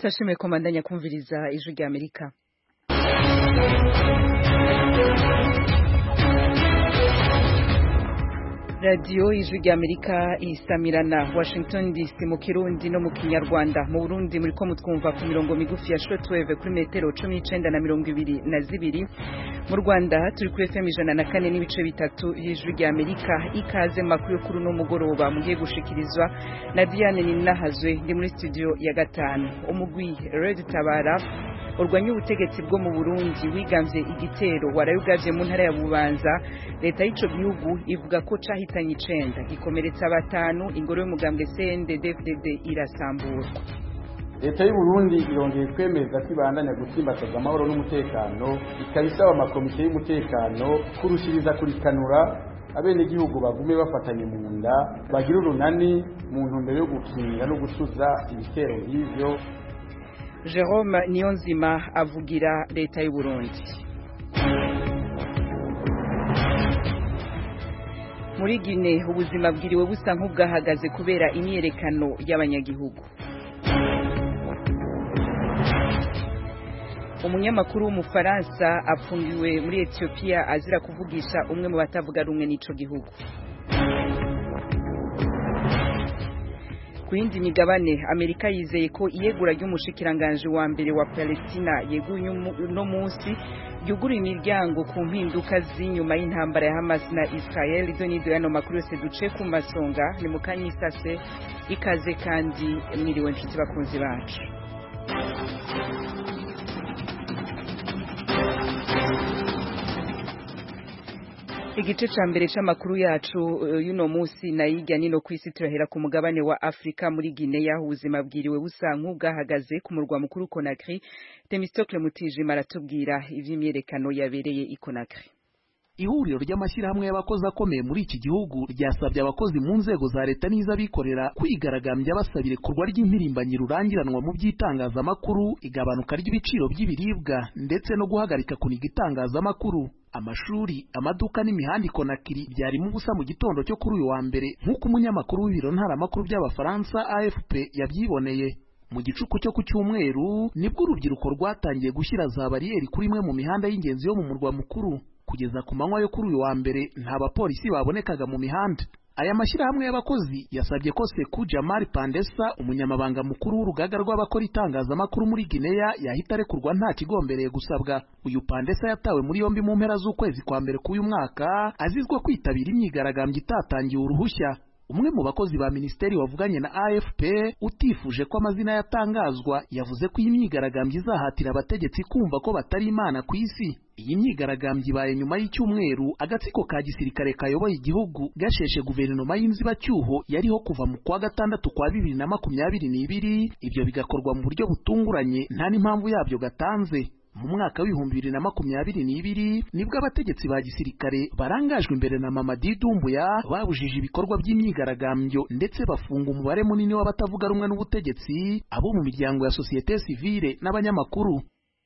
turashimiye komandanya kumviriza ijwi rya Amerika. Radio ijwi rya Amerika isamirana Washington DC mu Kirundi no mu Kinyarwanda. Mu Burundi muri ko mutwumva ku mirongo migufi ya shortwave kuri metero 19 na 22. Mu Rwanda turi kuri FM 104 n'ibice bitatu y'ijwi rya Amerika. Ikaze makuru yo kuri no mugoroba mugiye gushikirizwa na Diane Ninahazwe ndi muri studio ya gatanu. Umugwi Red Tabara urwanya ubutegetsi bwo mu Burundi wigamvye igitero warayugavye mu ntara ya Bubanza. Leta y'ico gihugu ivuga ko cahitanye 9 gikomeretsa batanu ingoro y'umugambwe CNDD-FDD irasamburwa. Leta y'u Burundi irongeye kwemeza ko ibandanya gutsimbataza amahoro n'umutekano, ikabisaba amakomite y'umutekano kurushiriza kurikanura abene igihugu bagume bafatanye mu nda bagira urunani mu ntumbero yo gukinga no gusuza ibitero nk'ivyo. Jerome Niyonzima avugira leta y'u Burundi. Muri Guinea ubuzima bwiriwe busa nk'ubwahagaze kubera imyerekano y'abanyagihugu. Umunyamakuru w'umufaransa apfungiwe muri Ethiopia azira kuvugisha umwe mu batavuga rumwe n'ico gihugu. Kuindi migabane Amerika yizeye ko iyegura ry'umushikiranganje wa mbere wa Palestina yeguye no munsi yugura imiryango ku mpinduka z'inyuma y'intambara ya Hamas na Israel. Izo nizo yano makuru yose duce ku masonga ni mukanyisase ikaze kandi mwiriwe nshuti bakunzi bacu. Igice ca mbere c'amakuru yacu yuno musi na yijya nino kwisi turahera ku mugabane wa Afrika. Muri Guinea ubuzima bwiriwe busa nk'ubwahagaze ku murwa mukuru Conakry. Temistocle Mutijima aratubwira ivy'imyerekano yabereye i Conakry. Ihuriro ry'amashyirahamwe y'abakozi akomeye muri iki gihugu ryasabye abakozi mu nzego za leta n'iz'abikorera kwigaragambya basabire kurwa ry'impirimbanyi rurangiranwa mu by'itangazamakuru, igabanuka ry'ibiciro by'ibiribwa ndetse no guhagarika kuniga itangazamakuru. Amashuri, amaduka n'imihanda Conakry byarimo ubusa mu gitondo cyo kuri uyu wa mbere nk'uko umunyamakuru w'ibiro ntaramakuru by'abafaransa AFP yabyiboneye. Mu gicuku cyo ku cyumweru nibwo urubyiruko rwatangiye gushyira za bariyeri kuri imwe mu mihanda y'ingenzi yo mu murwa mukuru. Kugeza ku manywa yo kuri uyu wa mbere nta bapolisi babonekaga mu mihanda. Aya mashyirahamwe y'abakozi yasabye ko Sekou Jamal Pandessa, umunyamabanga mukuru w'urugaga rw'abakora itangazamakuru muri Guinea, yahita arekurwa nta kigombereye gusabwa. Uyu Pandessa yatawe muri yombi mu mpera z'ukwezi kwa mbere k'uyu mwaka azizwa kwitabira imyigaragambyo itatangiye uruhushya. Umwe mu bakozi ba ministeri wavuganye na AFP utifuje ko amazina yatangazwa yavuze ko iyi myigaragambyo izahatira abategetsi kumva ko batari imana ku isi. Iyi myigaragambyo ibaye nyuma y'icyumweru agatsiko ka gisirikare kayoboye igihugu gasheshe guverinoma y'inzibacyuho yariho kuva mu kwa gatandatu kwa 2022. Ibyo bigakorwa mu buryo butunguranye nta n'impamvu yabyo gatanze. Mu mwaka w'ibihumbi 2022 nibwo abategetsi ba gisirikare barangajwe imbere na Mamadi Doumbouya babujije ibikorwa by'imyigaragambyo ndetse bafunga umubare munini w'abatavuga rumwe n'ubutegetsi, abo mu miryango ya societe civile n'abanyamakuru.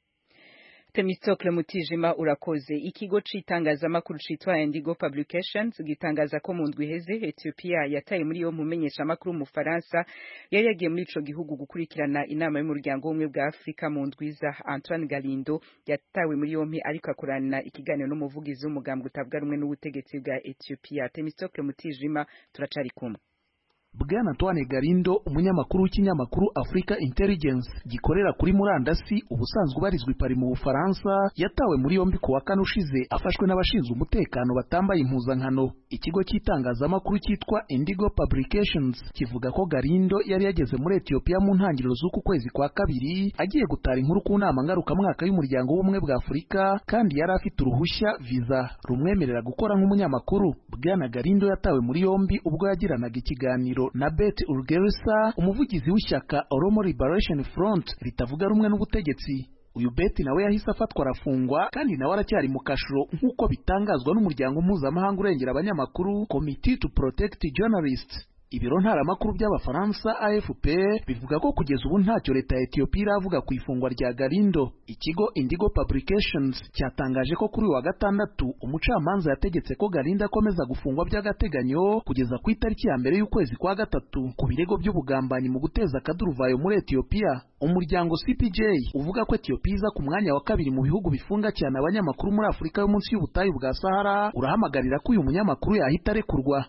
Temistocle Mutijima urakoze. Ikigo citangazamakuru citwa Indigo Publications gitangaza ko mu ndwi heze Ethiopia yataye muri yo mumenyesha makuru mu Faransa yari yagiye muri ico gihugu gukurikirana inama y'umuryango w'umwe bwa Afrika mu ndwiza. Antoine Galindo yatawe muri yompi ariko akorana ikiganiro n'umuvugizi w'umugambwe utavuga rumwe n'ubutegetsi bwa Ethiopia. Temistocle Mutijima turacari kumwe. Bwana Antoine Galindo, umunyamakuru w'ikinyamakuru Africa Intelligence gikorera kuri murandasi ubusanzwe ubarizwa i Paris mu Bufaransa, yatawe muri yombi ku wa kane ushize afashwe n'abashinzwe umutekano batambaye impuzankano. Ikigo cy'itangazamakuru cyitwa Indigo Publications kivuga ko Galindo yari yageze muri Ethiopia mu ntangiriro z'uku kwezi kwa kabiri agiye gutara inkuru ku nama ngarukamwaka y'umuryango w'ubumwe bwa Afurika, kandi yari afite uruhushya visa rumwemerera gukora nk'umunyamakuru. Bwana Galindo yatawe muri yombi ubwo yagiranaga ikiganiro na Beth Urgelsa, umuvugizi w'ishyaka Oromo Liberation Front ritavuga rumwe n'ubutegetsi. Uyu Beth nawe yahise afatwa arafungwa kandi nawe aracyari mu kashuro nk'uko bitangazwa n'umuryango mpuzamahanga urengera abanyamakuru Committee to Protect Journalists. Ibiro ntaramakuru by'Abafaransa AFP bivuga ko kugeza ubu ntacyo leta ya Ethiopia iravuga ku ifungwa rya Galindo. Ikigo Indigo Publications cyatangaje ko kuri wa gatandatu umucamanza yategetse ko Galindo akomeza gufungwa by'agateganyo kugeza ku itariki ya mbere y'ukwezi kwa gatatu ku birego by'ubugambanyi mu guteza akaduruvayo muri Ethiopia. Umuryango CPJ uvuga ko Ethiopia iza ku mwanya wa kabiri mu bihugu bifunga cyane abanyamakuru muri Afurika yo munsi y'ubutayu bwa Sahara urahamagarira ko uyu munyamakuru yahita arekurwa.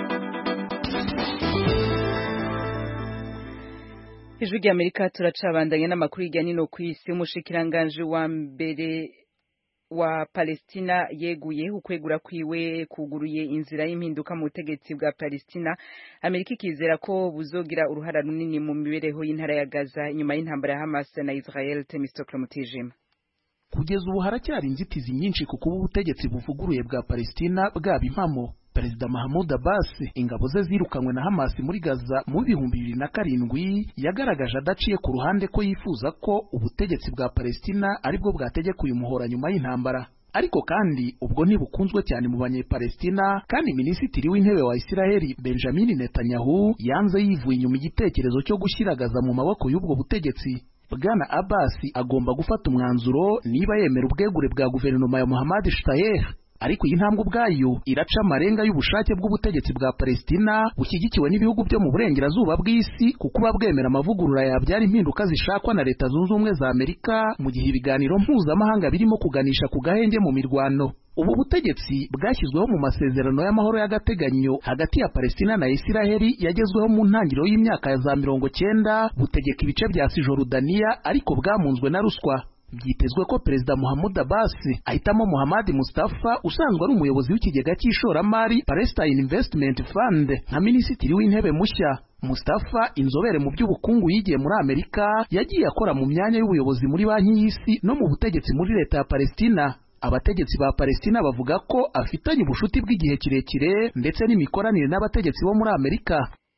Ijwi ry'Amerika turacabandanya n'amakuru hirya no ku isi. Umushikiranganje wa mbere wa Palestina yeguye ukwegura kwiwe kuguruye inzira y'impinduka mu butegetsi bwa Palestina. Amerika ikizera ko buzogira uruhara runini mu mibereho y'intara ya Gaza inyuma y'intambara ya Hamas na Israel. Temistokle Mutijima. Kugeza ubu haracyari inzitizi nyinshi kuko ubutegetsi buvuguruye bwa Palestina bwaba impamo. Perezida Mahmoud Abbas ingabo ze zirukanywe na Hamas muri Gaza mu 2007 yagaragaje adaciye ku ruhande ko yifuza ko ubutegetsi bwa Palestina aribwo bwategeka uyu muhora nyuma y'intambara. Ariko kandi ubwo ntibukunzwe cyane mu banyepalestina, kandi minisitiri w'intebe wa Israeli Benjamin Netanyahu yanze yivuye inyuma igitekerezo cyo gushyira Gaza mu maboko y'ubwo butegetsi. Bwana Abbas agomba gufata umwanzuro niba yemera ubwegure bwa guverinoma ya Mohammad Shtayyeh. Ariko iyi ntambwe ubwayo iraca amarenga y'ubushake bw'ubutegetsi bwa Palestina bushyigikiwe n'ibihugu byo mu burengerazuba bw'isi kuko bwemera amavugurura yabyara impinduka zishakwa na Leta Zunze Ubumwe za Amerika mu gihe ibiganiro mpuzamahanga birimo kuganisha ku gahenge mu mirwano. Ubu butegetsi bwashyizweho mu masezerano y'amahoro y'agateganyo hagati ya Palestina na Israeli yagezweho mu ntangiriro y'imyaka ya za 90 butegeka ibice bya Cisjordania ariko bwamunzwe na ruswa. Byitezwe ko Perezida Mahmoud Abbas ahitamo Mohammad Mustafa usanzwe ari umuyobozi w'ikigega cy'ishoramari Palestine Investment Fund nka minisitiri w'intebe mushya. Mustafa inzobere mu by'ubukungu yigiye muri Amerika yagiye akora mu myanya y'ubuyobozi muri banki y'isi no mu butegetsi muri leta ya Palestina. Abategetsi ba Palestina bavuga ko afitanye ubushuti bw'igihe kirekire ndetse n'imikoranire n'abategetsi bo muri Amerika.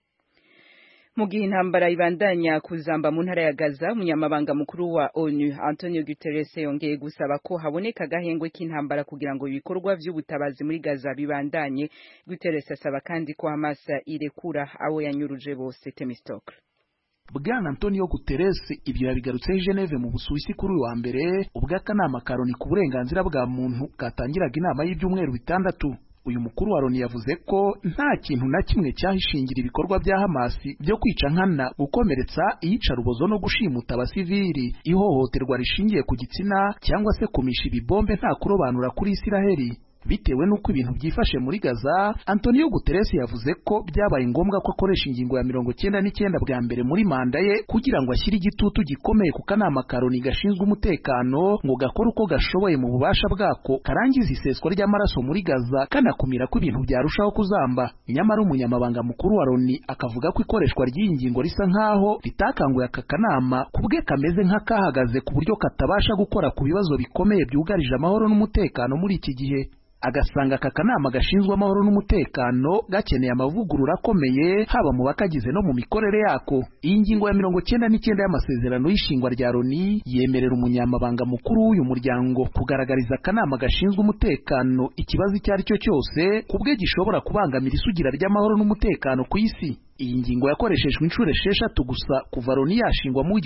Mu gihe intambara ibandanya kuzamba mu ntara ya Gaza, umunyamabanga mukuru wa ONU Antonio Guterres yongeye gusaba ko haboneka agahengwe k'intambara kugira ngo ibikorwa by'ubutabazi muri Gaza bibandanye. Guterres asaba kandi ko Hamas irekura abo yanyuruje bose. Temistokle. Bwana Antonio Guterres ibyo yabigarutse i Geneve mu Busuwisi kuri uyu wa mbere ubwo akanama ka Loni ku burenganzira bwa muntu katangiraga inama y'ibyumweru 6. Uyu mukuru wa Loni yavuze ko nta kintu na kimwe cyahishingira ibikorwa bya Hamas byo kwica nkana, gukomeretsa, iyicarubozo no gushimuta abasivili, ihohoterwa rishingiye ku gitsina cyangwa se kumisha ibibombe nta kurobanura kuri Israeli. Bitewe n'uko ibintu byifashe muri Gaza, Antonio Guterres yavuze ko byabaye ngombwa ko akoresha ingingo ya 99 bwa mbere muri manda ye kugira ngo ashyire igitutu gikomeye ku kanama ka Loni gashinzwe umutekano ngo gakore uko gashoboye mu bubasha bwako karangiza iseswa ry'amaraso muri Gaza kanakumira ko ibintu byarushaho kuzamba. Nyamara umunyamabanga mukuru wa Loni akavuga ko ikoreshwa ry'iyi ngingo risa nkaho ritakanguye aka kanama kubwe kameze nk'akahagaze ku buryo katabasha gukora ku bibazo bikomeye byugarije amahoro n'umutekano muri iki gihe. Agasanga aka kanama gashinzwe amahoro n'umutekano gakeneye amavugurura akomeye haba mu bakagize no mu mikorere yako. Iyi ngingo ya 99 y'amasezerano y'ishingwa rya Loni yemerera umunyamabanga mukuru w'uyu muryango kugaragariza akanama gashinzwe umutekano ikibazo icyo ari cyo cyose kubwe gishobora kubangamira isugira ry'amahoro n'umutekano ku isi. Iyi ngingo yakoreshejwe inshuro 6 gusa kuva Loni yashingwa mu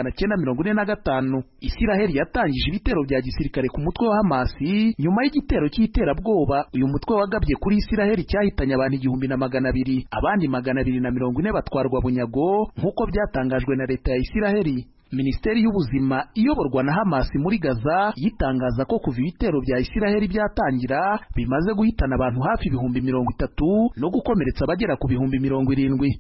1945. Israeli yatangije ibitero bya gisirikare ku mutwe wa Hamas nyuma y'igitero cy'iterabwoba uyu mutwe wagabye kuri Israeli cyahitanye abantu 1200, abandi 240 batwarwa bunyago nk'uko byatangajwe na leta ya Israeli. Minisiteri y'ubuzima iyoborwa na Hamas muri Gaza yitangaza ko kuva ibitero bya Israeli byatangira bimaze guhitana abantu hafi 30,000 no gukomeretsa abagera ku 70,000.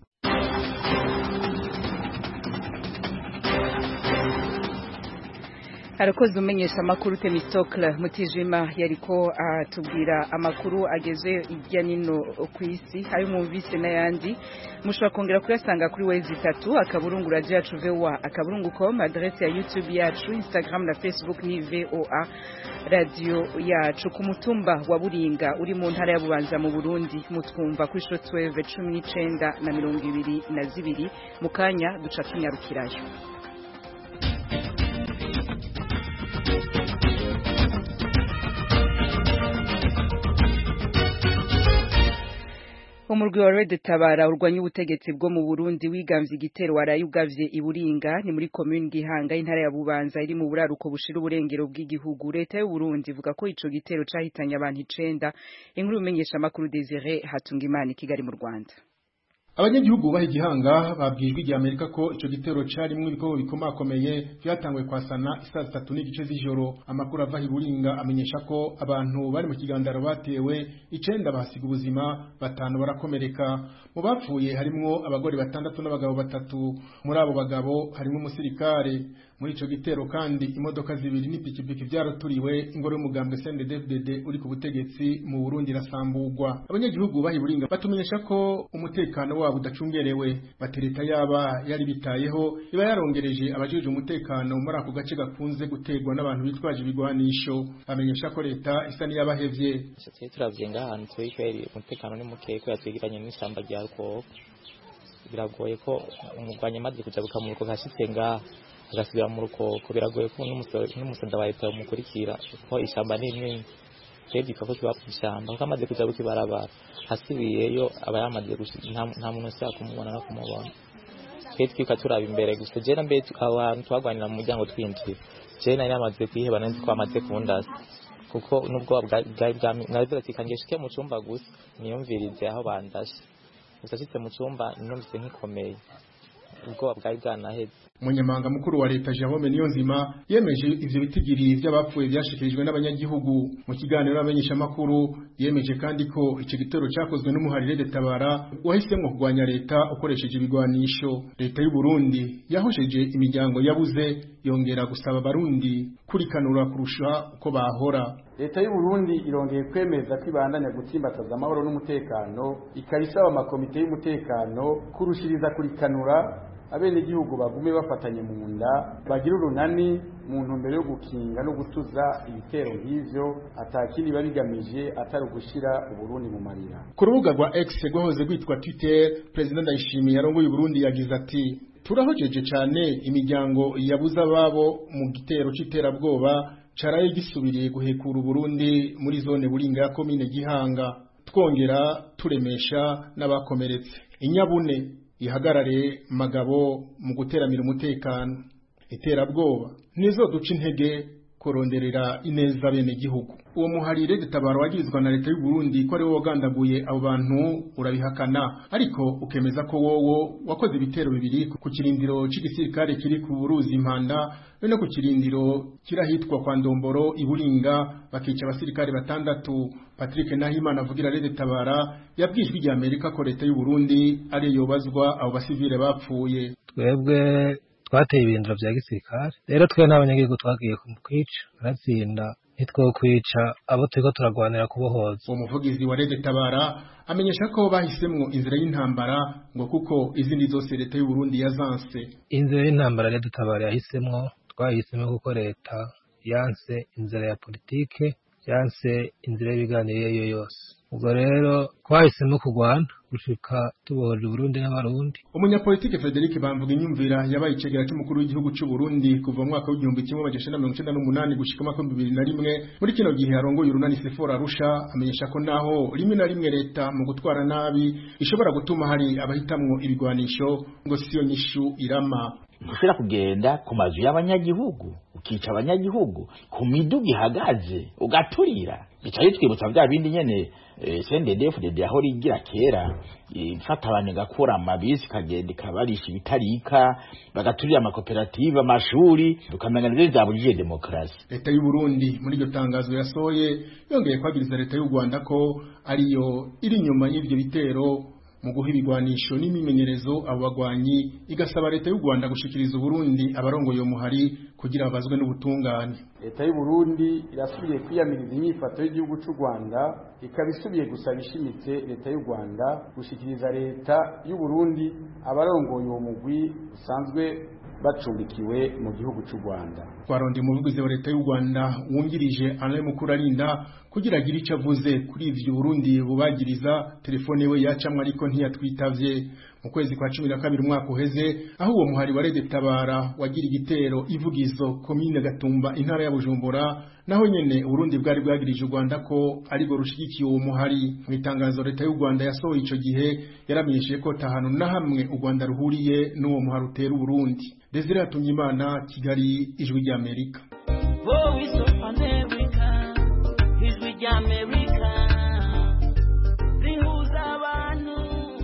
Harakoze umenyesha amakuru Temistokle Mutijima yariko atubwira amakuru ageze irya nino ku isi ayo mumvise n'ayandi mushobora kongera kuyasanga kuri wezi 3 akaburungu radio yacu VOA akaburungu.com, adresse ya YouTube yacu, Instagram na Facebook ni VOA radio yacu. Ku mutumba wa Buringa uri mu ntara ya Bubanza mu Burundi mutwumva kuri shortwave 19 na 22 mu kanya duca tunyarukirayo. umurwi wa Red Tabara urwanya ubutegetsi bwo mu Burundi wigamvye igitero warayugavye iburinga ni muri commune Gihanga intara ya Bubanza iri mu buraruko bushira uburengero bw'igihugu. Leta y'u Burundi ivuga ko ico gitero cahitanye abantu 9. Inkuru umenyesha makuru Desire Hatungimana Kigali mu Rwanda. Abanyagihugu bahe Gihanga babwijwe igihe Amerika ko ico gitero cari mu bikobo bikomakomeye byatangwe kwasana isa 3 n'igice z'ijoro. Amakuru ava iburinga amenyesha ko abantu bari mu kigandaro batewe 9 bahasiga ubuzima 5 barakomereka. Mu bapfuye harimwo abagore 6 n'abagabo 3. Muri abo bagabo harimo umusirikare. Muri ico gitero kandi imodoka 2 n'ipikipiki byaraturiwe ingoro y'umugambwe CNDD-FDD uri ku butegetsi mu Burundi rasambugwa. Abanyagihugu bahe iburinga batumenyesha ko umutekano wabo udacungerewe, batereta yaba yari bitayeho iba yarongereje abajeje umutekano muri ako gace gakunze gutegwa n'abantu bitwaje ibigwanisho. Amenyesha ko leta isa ni yabahevye. Turavye ngahantu twikeri umutekano ni muke ko yatwigiranye n'ishyamba rya Rukoko. Biragoye ko umugwanya maze kujabuka mu Rukoko hashitse ngaha agasubira mu Rukoko, biragoye ko n'umusoda wa leta umukurikira ko ishyamba ni rinini. Ko kiba kwishamba ko amaze kuja bukibarabara hasibiyeyo abayamaze nta muntu ushaka kumubona no kumubona. Twika turaba imbere gusa je na mbe abantu twagwanira mu muryango twinjira je nari amaze kwiheba nandi twamaze kundasa kuko nubwo bwari nabivuga ati kanjeshike mu cyumba gusa niyumvirize aho bandashe gusa cyitse mu cyumba numvise nkikomeye ubwo bwari bwanaheze. Umunyamabanga mukuru wa leta Jerome Niyonzima yemeje ivyo bitigiri by'abapfuye byashikirijwe n'abanyagihugu. Mu kiganiro amenyesha makuru yemeje kandi ko ico gitero cyakozwe n'umuharire Red Tabara wahisemwe kugwanya leta ukoresheje ibigwanisho. Leta y'u Burundi yahosheje imiryango yabuze yongera gusaba abarundi kurikanura kurusha uko bahora. Leta y'u Burundi irongeye kwemeza ko ibandanya gutsimbataza amahoro n'umutekano, ikabisaba amakomite y'umutekano kurushiriza kurikanura abene igihugu bagume bafatanye mu nda bagira urunani mu ntumbero yo gukinga no gutuza ibitero nk'ivyo atakindi babigamije atari ugushira Uburundi mu marira. Ku rubuga rwa X rwahoze rwitwa Twitter, President Ndayishimiye yarongoye Burundi yagize ati turahojeje cyane imiryango yabuze ababo mu gitero c'iterabwoba caraye gisubiriye guhekura Burundi muri zone buringa ya commune Gihanga, twongera turemesha n'abakomeretse. Inyabune ihagarare magabo mu guteramira umutekano. Iterabwoba nizo duca intege kuronderera ineza bene gihugu. Uwo muharire Tabara wagirizwa na leta y'u Burundi ko ari wo wagandaguye abo bantu urabihakana, ariko ukemeza ko wowo wakoze ibitero bibiri ku kirindiro c'igisirikare kiri ku Buruzi Impanda no ku kirindiro kirahitwa kwa Ndomboro iburinga bakica abasirikare 6. Patrick Nahimana avugira Red Tabara yabwijwe igihe Amerika ko leta y'u Burundi ari yobazwa abo basivile bapfuye. Twebwe twateye ibindiro vya gisirikare rero twe n'abanyagihugu twagiye kumukwica aratsinda nitwo kwica abo turiko turagwanira kubohoza. Umuvugizi wa Red Tabara amenyesha ko bahisemwo inzira y'intambara ngo kuko izindi zose leta y'u Burundi yazanse. Inzira y'intambara Red Tabara yahisemwo twahisemo kuko leta yanse inzira ya politike yanse inzira y'ibiganiro iyo yose. Ubwo rero twahisemo kugwana gushika tubohoje Burundi n'abarundi. Umunyapolitike Frederic Bamvuga inyumvira yabaye icegera cy'umukuru w'igihugu cy'u Burundi kuva mu mwaka w'1998 gushika mu 2001 muri kino gihe arongoye urunani Sefora Arusha amenyesha ko naho rimwe na rimwe leta mu gutwara nabi ishobora gutuma hari abahitamwo ibigwanisho ngo siyo nyishu irama. Gushira kugenda ku mazu y'abanyagihugu ukica abanyagihugu ku miduga ihagaze ugaturira bicaye twibutsa bya bindi nyene CNDD-FDD aho rigira kera ifata abantu gakura amabisi kagenda kabarisha ibitarika bagaturira amakoperative amashuri dukamenya neza zabujije demokrasi. Leta y'u Burundi muri iryo tangazo yasoye yongeye kwagiriza leta y'u Rwanda ko ariyo iri nyuma y'ivyo bitero mu guha ibigwanisho n'imimenyerezo abo bagwanyi, igasaba leta y'u Rwanda gushikiriza Burundi abarongoye uwo muhari kugira babazwe n'ubutungane. Leta y'u Burundi irasubiye kwiyamiriza inyifato y'igihugu cy'u Rwanda, ikabisubiye gusaba ishimitse leta y'u Rwanda gushikiriza leta y'u Burundi abarongoye uwo mugwi usanzwe bacumbikiwe mu gihugu cy'u Rwanda. Twaronde umuvugizi wa leta y'u Rwanda wungirije Alain Mukurarinda kugira agira ico avuze kuri ivyo Burundi bubagiriza. Telefone we yacamwe ariko ntiyatwitavye. Mu kwezi kwa 12 umwaka uheze aho uwo muhari wa Red Tabara wagira igitero ivugizo commune Gatumba intara ya Bujumbura naho nyene Burundi bwari bwagirije u Rwanda ko ariko rushigikiye uwo muhari. Mu itangazo leta y'u Rwanda yasohoye ico gihe yaramenyesheje ko tahano na hamwe u Rwanda ruhuriye n'uwo muhari utera Burundi. Desire Hatungimana, Kigali, Ijwi ry'Amerika. Ijwi ry'Amerika rihuza abantu.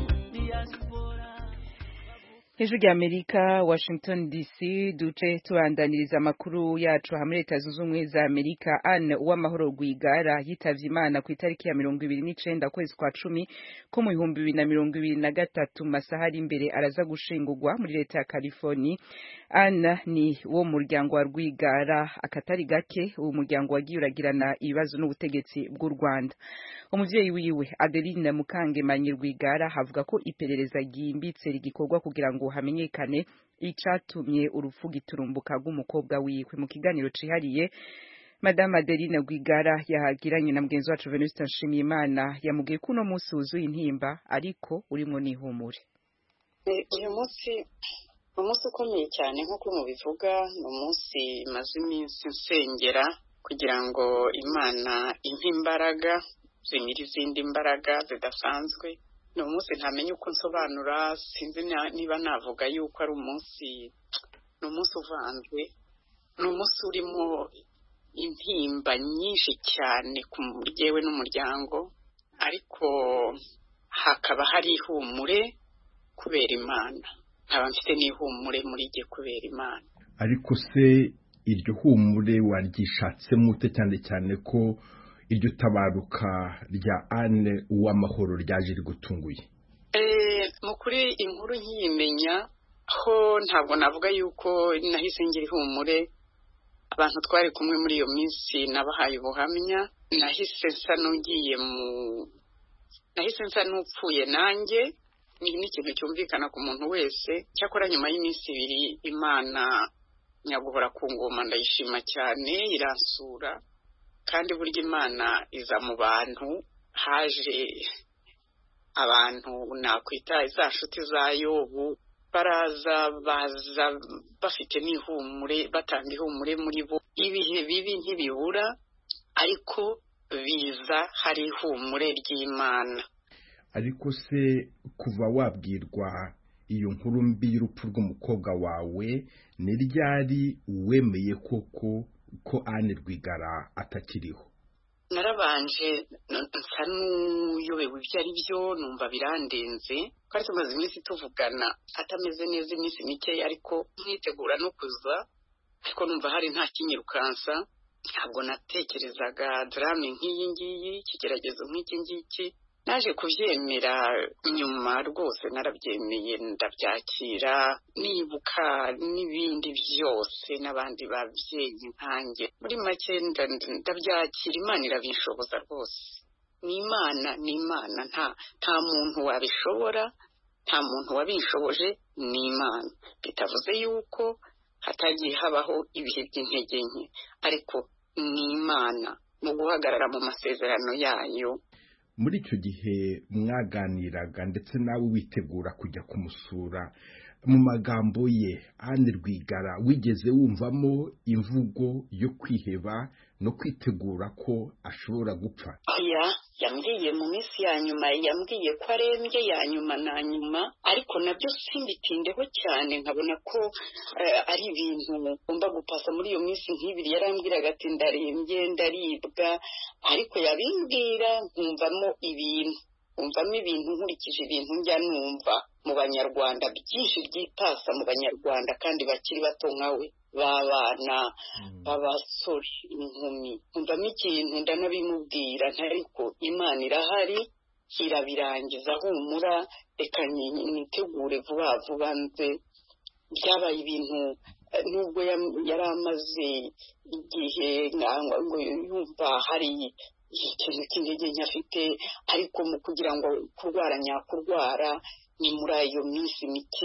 Ijwi ry'Amerika, Washington DC. Duce tubandaniriza amakuru yacu hamwe Leta Zunze Ubumwe za Amerika. Anne Uwamahoro Rwigara yitavye Imana ku itariki ya 29 kwezi kwa 10 ko mu 2023 masaha ari imbere araza gushingurwa muri leta ya California. Anne ni wo muryango wa Rwigara akatari gake uwo muryango wagiye uragirana ibibazo n'ubutegetsi bw'u Rwanda. Umuvyeyi wiwe Adeline Mukangemanyi Rwigara havuga ko iperereza ryimbitse rigikorwa kugira ngo hamenyekane icatumye urupfu giturumbuka rw'umukobwa wiwe. Mu kiganiro cihariye Madame Adeline Rwigara yahagiranye na mugenzi wacu Venuste Nshimiyimana yamubwiye ko uno munsi wuzuye intimba ariko urimo n'ihumure. Uyu munsi umunsi ukomeye cyane nk'uko mubivuga, ni umunsi maze iminsi nsengera kugira ngo Imana impe imbaraga zimira izindi mbaraga zidasanzwe. Ni umunsi ntamenye uko nsobanura, sinzi niba navuga yuko ari umunsi, ni umunsi uvanzwe, ni umunsi urimo intimba nyinshi cyane ku muryewe n'umuryango, ariko hakaba hari ihumure kubera Imana. Nkaba mfite n'ihumure muri jye kubera Imana. Ariko se iryo humure waryishatse mute, cyane cyane ko iryo tabaruka rya Anne Uwamahoro ryaje rigutunguye? Mu kuri inkuru nkiyimenya ho ntabwo navuga yuko nahise ngira ihumure. Abantu twari kumwe muri iyo minsi nabahaye ubuhamya, nahise nsa n'upfuye nanjye. Ni ikintu cyumvikana ku muntu wese. Cyakora nyuma y'iminsi 2 Imana nyaguhora ku ngoma ndayishima cyane, iransura. Kandi burya Imana iza mu bantu, haje abantu nakwita za nshuti za Yobu, baza bafite n'ihumure, batanga ihumure muri bo. Ibihe bibi ntibibura, ariko biza hari ihumure ry'Imana. Ariko se kuva wabwirwa iyo nkuru mbi y'urupfu rw'umukobwa wawe, ni ryari wemeye ko Anne Rwigara atakiriho? Narabanje nsa n'uyobewe ibyo ari byo, numva birandenze. Twari tumaze iminsi tuvugana atameze neza iminsi mike, ariko mwitegura no kuza, ariko numva hari nta kinyirukansa. Ntabwo natekerezaga drame nk'iyi ngiyi, ikigeragezo nk'iki ngiki. Naje kubyemera nyuma, rwose narabyemeye ndabyakira, nibuka n'ibindi byose n'abandi babyeyi nkanjye. Muri make ndabyakira, Imana irabishoboza rwose. Ni Imana, nta muntu wabishobora, nta muntu wabishoboje, ni Imana. Bitavuze yuko hatagiye habaho ibihe by'intege nke, ariko ni Imana mu guhagarara mu masezerano yayo. Muri icyo gihe mwaganiraga ndetse nawe witegura kujya kumusura, mu magambo ye Anne Rwigara wigeze wumvamo imvugo yo kwiheba no kwitegura ko ashobora gupfa? Oya, yambwiye mu minsi ya nyuma, yambwiye ko arembye ya nyuma na nyuma, ariko nabyo simbitindeho cyane, nkabona ko ari ibintu ngomba gupasa muri iyo minsi nk'ibiri. Yarambwiraga ati ndarembye, ndaribwa, ariko yabimbwira nkumvamo ibintu nkurikije ibintu njya numva mu Banyarwanda, byinshi byitasa mu Banyarwanda kandi bakiri bato nkawe, b'abana b'abasore, inkumi. Nkumvamo ikintu ndanabimubwira, ariko Imana irahari, irabirangiza, humura, reka nitegure vuba vuba nze. Byabaye ibintu, nubwo yari amaze igihe ngo yumva hari ikintu cy'intege nke afite, ariko mu kugira ngo kurwara nyakurwara ni muri ayo minsi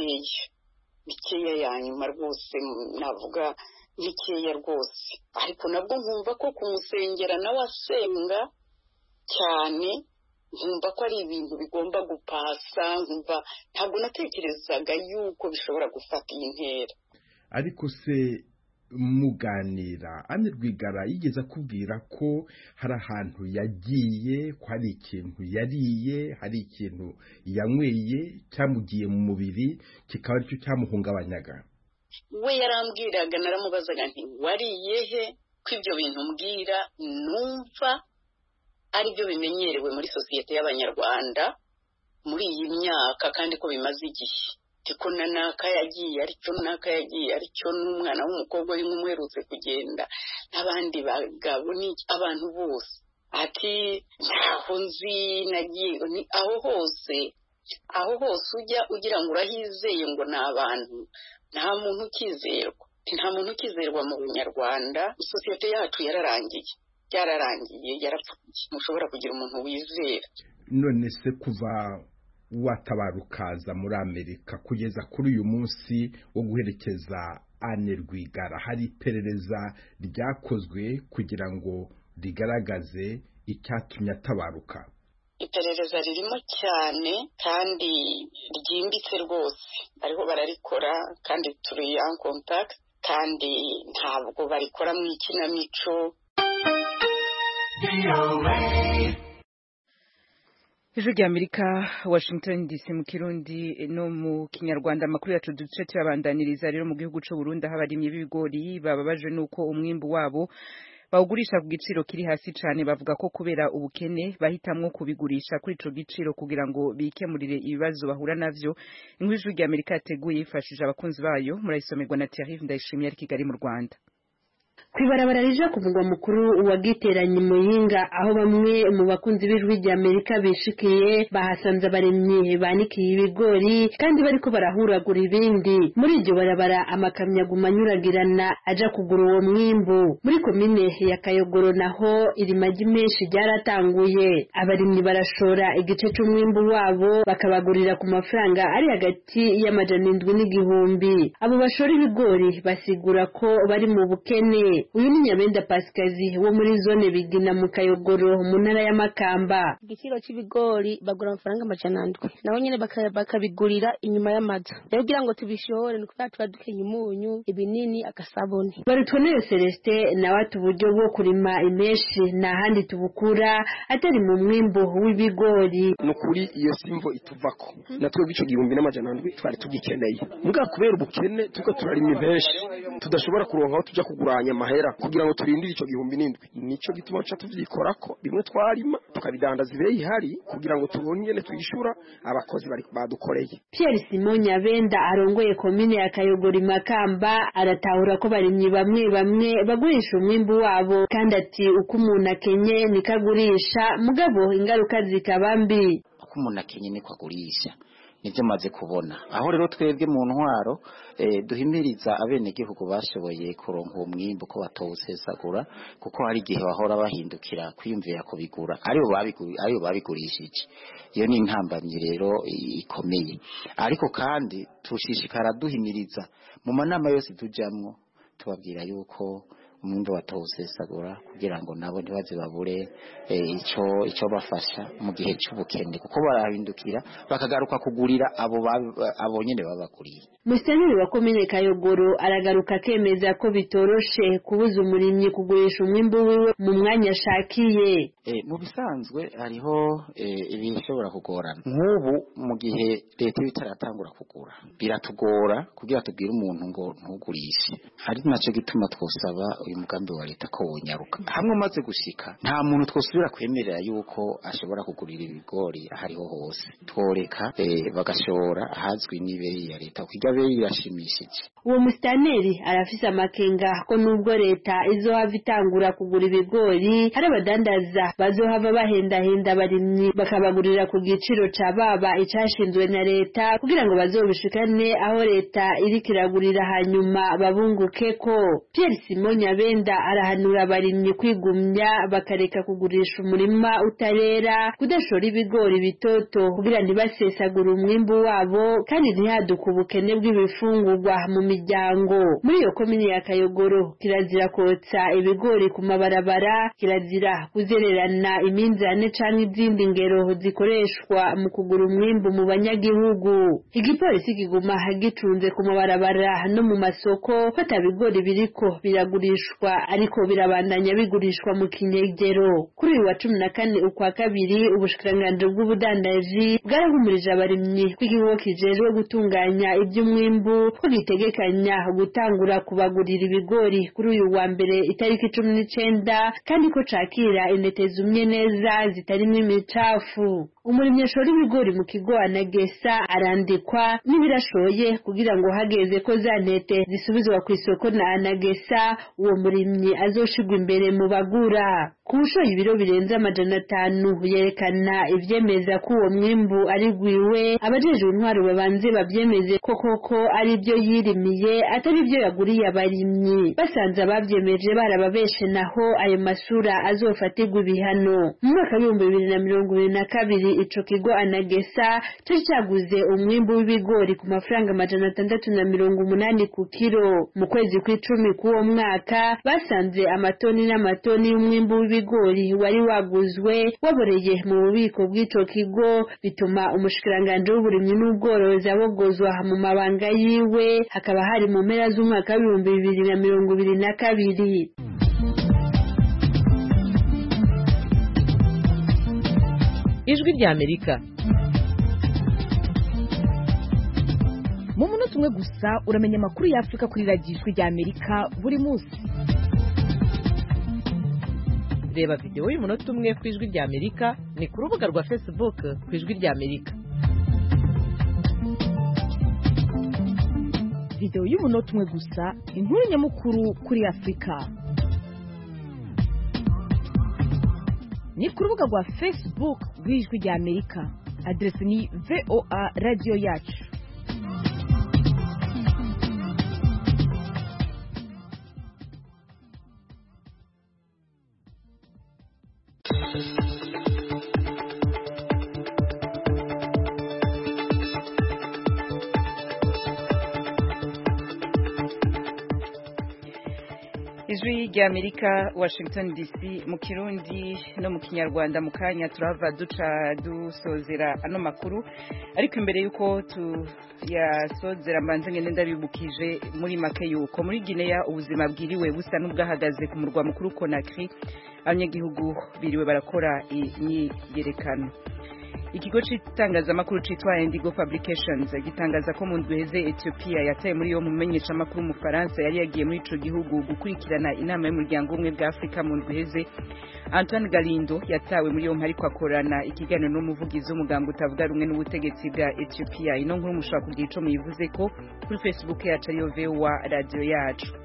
mikeya ya nyuma, rwose navuga mikeya rwose. Ariko nabwo nkumva ko kumusengera nawe asenga cyane, nkumva ko ari ibintu bigomba gupasa, ntabwo natekerezaga yuko bishobora gufata iyi ntera. Ariko se muganira Anne Rwigara yigeze akubwira ko hari ahantu yagiye, ko hari ikintu yariye, hari ikintu yanyweye cyamugiye mu mubiri kikaba aricyo cyamuhungabanyaga? We yarambwiraga, naramubazaga nti wariye he, ko ibyo bintu mbwira numva ari byo bimenyerewe muri sosiyete y'Abanyarwanda muri iyi myaka, kandi ko bimaze igihe. Tiko naka yagiye aricyo n'umwana w'umukobwa uri nk'umuherutse kugenda, n'abandi bagabo ni abantu bose. Ati ntaho nzi nagiye, aho hose ujya ugira ngo urahizeye ngo ni abantu, nta muntu ukizerwa mu Bunyarwanda. Sosiyete yacu yararangiye yarapfuye, mushobora kugira umuntu wizera. None se kuva watabarukaza muri Amerika kugeza kuri uyu munsi wo guherekeza Anne Rwigara, hari iperereza ryakozwe kugira ngo rigaragaze icyatumye atabaruka? Iperereza ririmo cyane kandi ryimbitse rwose, ariho bararikora kandi turi en contact, kandi ntabwo barikora mu ikinamico. Ijwi ry'Amerika, Washington DC, mu Kirundi no mu Kinyarwanda. Amakuru yacu duce tuyabandaniriza rero mu gihugu cy'u Burundi, aho abarimyi b'ibigori bababaje nuko umwimbu wabo bawugurisha ku giciro kiri hasi cyane. Bavuga ko kubera ubukene bahitamwo kubigurisha kuri ico giciro kugira ngo bikemurire ibibazo bahura navyo. Inkuru y'Ijwi ry'Amerika yateguye yifashije abakunzi bayo, murayisomerwa na Thierry Ndayishimiye ari Kigali mu Rwanda. Kwibarabara rije ku mugwa mukuru wa Giteranye Muyinga, aho bamwe mu bakunzi b'Ijwi ry'Amerika bishikiye bahasanze abaremyi banikiye ibigori kandi bariko barahuragura ibindi. Muri iryo barabara amakamyo agumanyuragirana aja kugura uwo mwimbu. Muri komine ya Kayogoro naho irimagi menshi ryaratanguye. Abarimyi barashora igice c'umwimbu wabo bakabagurira ku mafaranga ari hagati y'amajana 7 n'igihumbi. Abo bashora ibigori basigura ko bari mu bukene. Uyu ni Nyabenda Pasikazi wo muri zone Bigina mu Kayogoro mu ntara ya Makamba. Igiciro c'ibigori bagura amafaranga amajana 7, naho nyene bakabigurira inyuma y'amaza. Rero kugira ngo tubishore ni kuba twadukenye umunyu, ibinini, agasabuni. Barutoneye Celestin nawe ati uburyo bwo kurima imeshi na handi tubukura atari mu mwimbo w'ibigori. Nukuri iyo simvo ituvako natwe bico 1700 twari tugikeneye. Muga kubera ubukene tuko turarima imeshi tudashobora kuronka aho tuja kuguranya mahera kugira ngo turindire ico 1700. Nico gituma cha tuvyikorako bimwe twarima tukabidandaza ibeye ihari kugira ngo tubone nyene twishura abakozi bari badukoreye. Pierre Simon Nyabenda arongoye komine ya Kayogoro Makamba aratahura ko barimyi bamwe bagurisha umwimbu wabo, kandi ati uko umuntu akenye nikagurisha, mugabo ingaruka zikabambi. Uko umuntu akenye niko agurisha, nivyo maze kubona. Aho rero twebwe mu ntwaro duhimiriza abenegihugu bashoboye kuronka uwo mwimbu ko batawusesagura, kuko hari igihe bahora bahindukira kwiyumvira kubigura ariyo babigurishije. Iyo ni intambamyi rero ikomeye, ariko kandi tushishikara duhimiriza mu manama yose tujamwo, tubabwira yuko umwimbu batawusesagura kugira ngo nabo ntibaze babure ico bafasha mu gihe cy'ubukene, kuko barahindukira bakagaruka kugurira abo nyene babakuriye. Museneri wa komine Kayogoro aragaruka kemeza ko bitoroshe kubuza umurimyi kugurisha umwimbu wiwe mu mwanya ashakiye. Mu bisanzwe hariho ibishobora kugorana. Nk'ubu mu gihe leta bitaratangura kugura, biratugora kugira tubwire umuntu ngo ntugurishe. Hari naco gituma twosaba uyu mugambi wa leta ko wonyaruka. Hamwe maze gushika nta muntu twosubira kwemerera yuko ashobora kugurira ibigori ahariho hose. Tworeka bagashora ahazwi n'ibeye ya leta kugira beyi irashimishije. Uwo mustaneri arafise amakenga ko nubwo leta izohava itangura kugura ibigori, hari abadandaza bazohava bahenda abarimyi bakabagurira ku giciro ca baba icashinzwe na leta kugira ngo bazobishikane aho leta iriko iragurira hanyuma babunguke ko. Pierre Simon Nyabenda arahanura abarimyi kwigumya bakareka kugurisha umurima utarera kudashora ibigori bitoto kugira ntibasesagure umwimbu wabo kandi ntihaduka ubukene bw'ibifungurwa mu miryango. Muri iyo komine ya Kayogoro kirazira kotsa ibigori ku mabarabara, kirazira kuzererana iminzane canke izindi ngero zikoreshwa mu kugura umwimbu mu banyagihugu. Igipolisi kiguma gicunze ku mabarabara no mu masoko fata bigori biriko biragurishwa ariko birabandanya bigurishwa mu kinyegero. Kuri uyu wa 14 ukwa kabiri ubushikiranganji bw'ubudandaji bwarahumurije abarimyi kw'igihugu kijejwe gutunganya iby'umwimbu ko gitegekanya gutangura kubagurira ibigori kuri uyu wa mbere itariki 19 kandi ko cakira intete zumye neza zitarimwe imicafu. Umurimyi ashora ibigori mu kigo Anagesa arandikwa n'ibirashoye kugira ngo hageze ko za ntete zisubizwa ku isoko na Anagesa uwo murimyi azoshigwa imbere mu bagura. Ku bushoye ibiro birenze 500 yerekana ivyemeza ko uwo mwimbu ari gwiwe, abajejwe intwaro babanze bavyemeze koko ari byo yirimiye atari byo yaguriye abarimyi. Basanze abavyemeje barababeshe naho ayo masura azofatirwa ibihano. Mu mwaka wa 2022 ico kigo Anagesa cari caguze umwimbu w'ibigori ku mafaranga 680 ku kilo. Mu kwezi kw'icumi k'uwo mwaka basanze amatoni n'amatoni y'umwimbu w'ibigori wari waguzwe waboreye mu bubiko bw'ico kigo, bituma umushikiranganje w'uburimyi n'ubworozi abogozwa mu mabanga yiwe. Hakaba hari mu mpera z'umwaka wa 2022. Ijwi rya Amerika. Mu munota umwe gusa uramenya amakuru ya Afrika kuri radio Ijwi rya Amerika buri munsi. Reba video y'umunota umwe ku Ijwi rya Amerika ni ku rubuga rwa Facebook ku Ijwi rya Amerika. Video y'umunota umwe gusa inkuru nyamukuru kuri Afrika. Ni ku rubuga rwa Facebook rw'Ijwi rya Amerika. Adresi ni VOA Radio Yacu. Ijwi rya Amerika, Washington DC, mu Kirundi no mu Kinyarwanda. mu kanya turava duca dusozera ano makuru, ariko imbere yuko tuyasozera mbanze ngende ndabibukije muri make yuko muri Guinea ubuzima bwiriwe busa n'ubwahagaze ku murwa mukuru Conakry. Abanyagihugu biriwe barakora imyiyerekano. Ikigo cy'itangazamakuru cyitwa Indigo Publications gitangaza ko mu ndwi heze Ethiopia yataye muri yo mumenyesha makuru mu Faransa yari yagiye muri ico gihugu gukurikirana inama y'umuryango umwe bwa Afrika. Mu ndwi heze Antoine Galindo yatawe muri yo ariko akorana ikiganiro n'umuvugizi w'umuganga utavuga rumwe n'ubutegetsi bwa Ethiopia. Ino nkuru mushaka kugira ico muyivuze ko kuri Facebook yacu ariyo VOA Radio Yacu.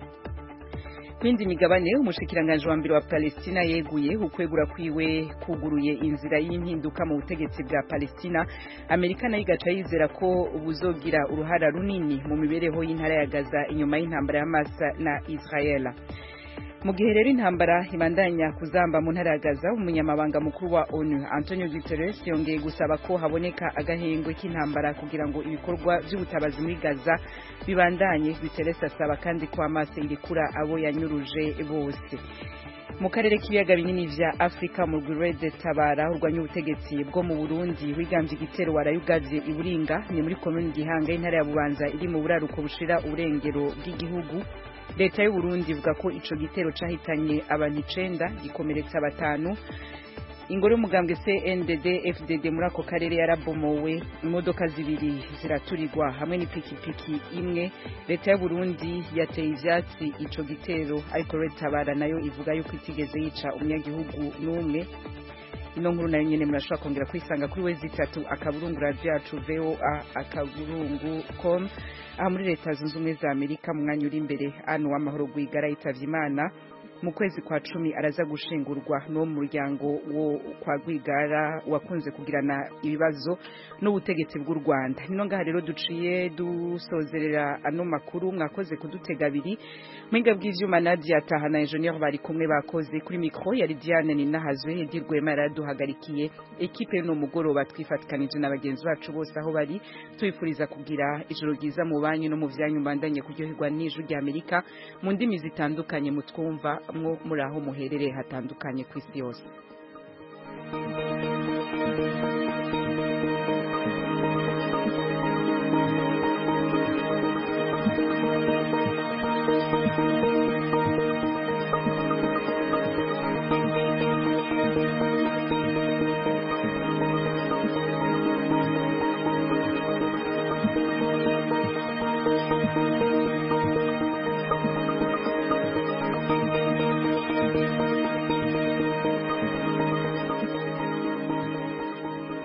Kwindi migabane umushikiranganje wa mbere wa Palestina yeguye ukwegura kwiwe kuguruye inzira y'impinduka mu butegetsi bwa Palestina. Amerika nayo igaca yizera ko buzogira uruhara runini mu mibereho y'intara ya Gaza inyuma y'intambara y'Hamas na Israel. Mu gihe rero intambara ibandanya kuzamba mu ntara ya Gaza, umunyamabanga mukuru wa ONU Antonio Guterres yongeye gusaba ko haboneka agahengwe k'intambara kugira ngo ibikorwa by'ubutabazi muri Gaza bibandanye. Guterres asaba kandi ko Hamas irekura abo yanyuruje bose. Mu karere k'ibiyaga binini vya Afrika, mu Red Tabara urwanya ubutegetsi bwo mu Burundi wigambye igitero warayugavye iburinga ni muri commune Gihanga intara ya Bubanza iri mu buraruko bushira uburengero bw'igihugu. Leta y'u Burundi ivuga ko ico gitero cahitanye abantu 9 gikomeretsa 5. Ingoro y'umugambwe CNDD FDD muri ako karere yarabomowe, imodoka zibiri ziraturirwa hamwe n'ipikipiki imwe. Leta y'u Burundi yateye ivyatsi ico gitero, ariko Red Tabara nayo ivuga yuko itigeze yica umunyagihugu n'umwe. Ino nkuru nayo nyene murashobora kongera kwisanga kuri wezi3 akaburungu radio yacu VOA akaburungu.com. Aha muri Leta Zunze Ubumwe za Amerika mu mwanya uri imbere Anne Uwamahoro Rwigara yitavye Imana. mu kwezi kwa 10 araza gushingurwa no mu muryango wo kwa Rwigara wakunze kugirana ibibazo n'ubutegetsi bw'u Rwanda. Nino ngaha rero duciye dusozerera ano makuru, mwakoze kudutega abiri mwinga bw'ivyuma Nadia Tahana engineer bari kumwe bakoze kuri micro yari Diane Ninahazwe yedirwe mara duhagarikiye equipe no mugoroba twifatikanije n'abagenzi bacu bose aho bari twifuriza kugira ijoro ryiza mu banyu no mu vyanyu mbandanye kuryoherwa n'ijuru rya Amerika mu ndimi zitandukanye mutwumva mwo muri aho muherereye hatandukanye kw'isi yose.